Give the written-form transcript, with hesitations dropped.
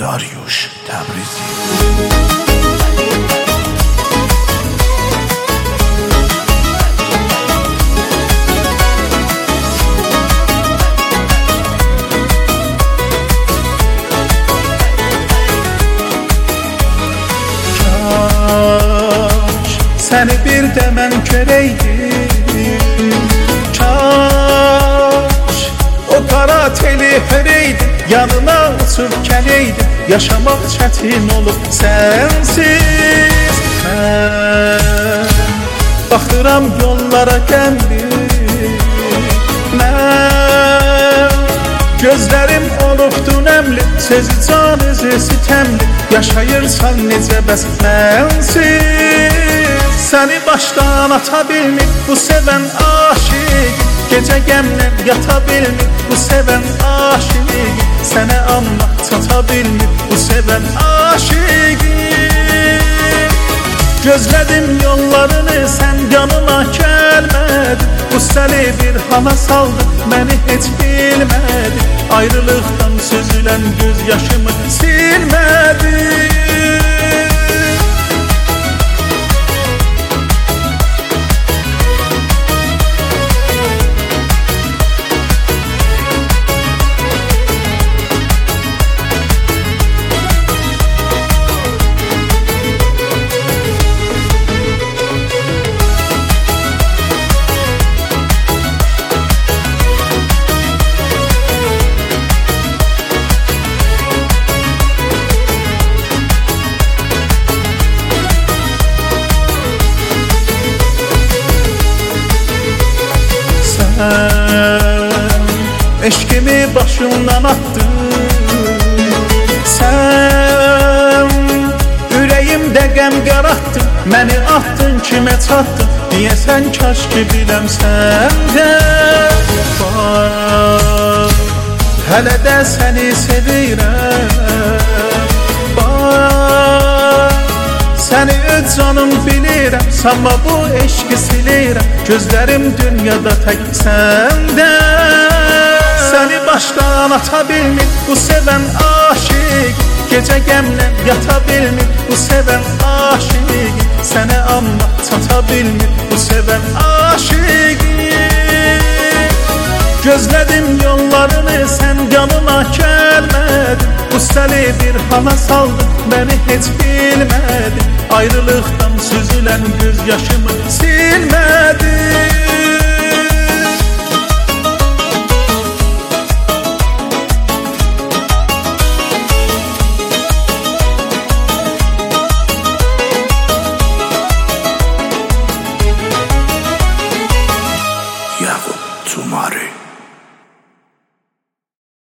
Dariush Təbrizi. Səni bir də mən görəydim, kaş o qara teli hörəydim, yanına uçub gələydim, yaşamaq çətin olub sənsiz. Mən baxıram yollara qəmli, mən gözlərim olubdu nəmli, sözü can özü sitəmli, yaşayırsan necə bəs mənsiz. Səni başdan ata bilmir bu sevən aşiq, gecə qəmlə yata bilmir bu sevən aşiq, sənə amma çata bilmir bu sevən aşiq. Gözlədim yollarını, sən yanıma gəlmədin, bu səni bir hana saldı, məni heç bilmədin, ayrılıqdan süzülən göz yaşımı silmədin. Eşkimi başımdan attın, sən ürəyimdə qəm qarattın, məni atdın kimə çatdın, deyəsən kaş ki biləm səndə. Bax, hələ də səni sevirəm, bax, səni öz canım bilirəm, sanma bu eşqi silirəm, gözlərim dünyada tək səndə. Səni başdan ata bilmir bu sevən aşiq, gecə qəmlə yata bilmir bu sevən aşiq, sənə amma çata bilmir bu sevən aşiq. Gözlədim yollarını, sən yanıma gəlmədin, bu səni bir hana saldı, məni heç bilmədin, ayrılıqdan süzülən göz yaşımı silmədin. Yaqub Cumari.